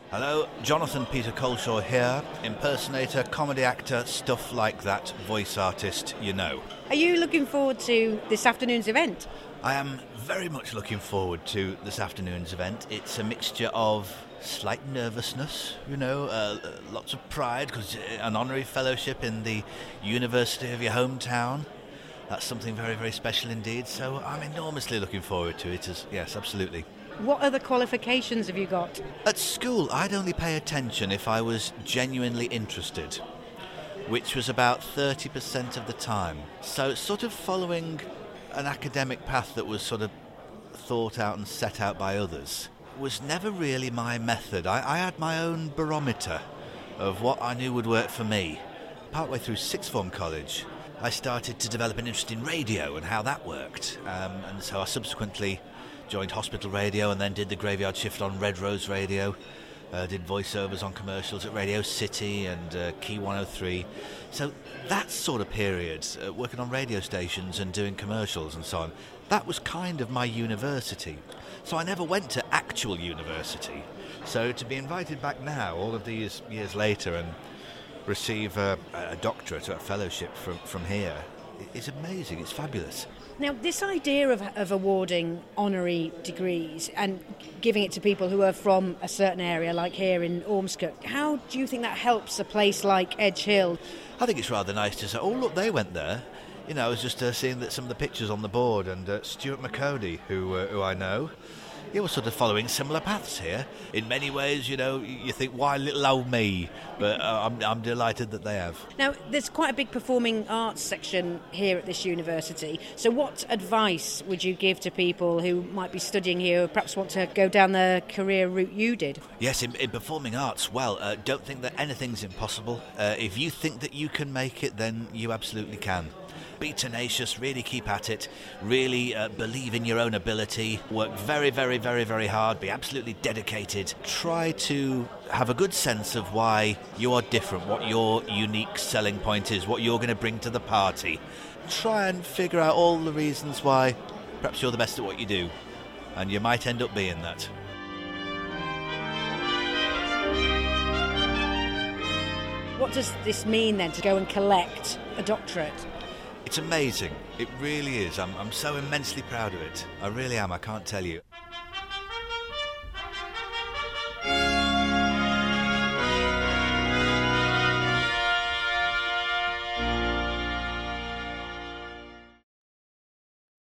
Hello, Jonathan Peter Coleshaw here, impersonator, comedy actor, stuff like that, voice artist, you know. Are you looking forward to this afternoon's event? I am very much looking forward to this afternoon's event. It's a mixture of slight nervousness, lots of pride, because an honorary fellowship in the university of your hometown. That's something very, very special indeed, so I'm enormously looking forward to it, yes, absolutely. What other qualifications have you got? At school, I'd only pay attention if I was genuinely interested, which was about 30% of the time. So sort of following an academic path that was sort of thought out and set out by others was never really my method. I had my own barometer of what I knew would work for me. Partway through sixth form college, I started to develop an interest in radio and how that worked, and so I subsequently joined hospital radio and then did the graveyard shift on Red Rose Radio, did voiceovers on commercials at Radio City and Key 103. So that sort of period, working on radio stations and doing commercials and so on, that was kind of my university. So I never went to actual university. So to be invited back now, all of these years later, and receive a doctorate or a fellowship from here, is amazing, it's fabulous. Now, this idea of awarding honorary degrees and giving it to people who are from a certain area, like here in Ormskirk, how do you think that helps a place like Edge Hill? I think it's rather nice to say, oh, look, they went there. You know, I was just seeing that some of the pictures on the board, and Stuart McCody, who I know, he was sort of following similar paths here. In many ways, you think, why little old me? But I'm delighted that they have. Now, there's quite a big performing arts section here at this university. So what advice would you give to people who might be studying here, or perhaps want to go down the career route you did? Yes, in performing arts, well, don't think that anything's impossible. If you think that you can make it, then you absolutely can. Be tenacious, really keep at it, really believe in your own ability, work very, very, very, very hard, be absolutely dedicated. Try to have a good sense of why you are different, what your unique selling point is, what you're going to bring to the party. Try and figure out all the reasons why perhaps you're the best at what you do, and you might end up being that. What does this mean then, to go and collect a doctorate? It's amazing. It really is. I'm so immensely proud of it. I really am. I can't tell you.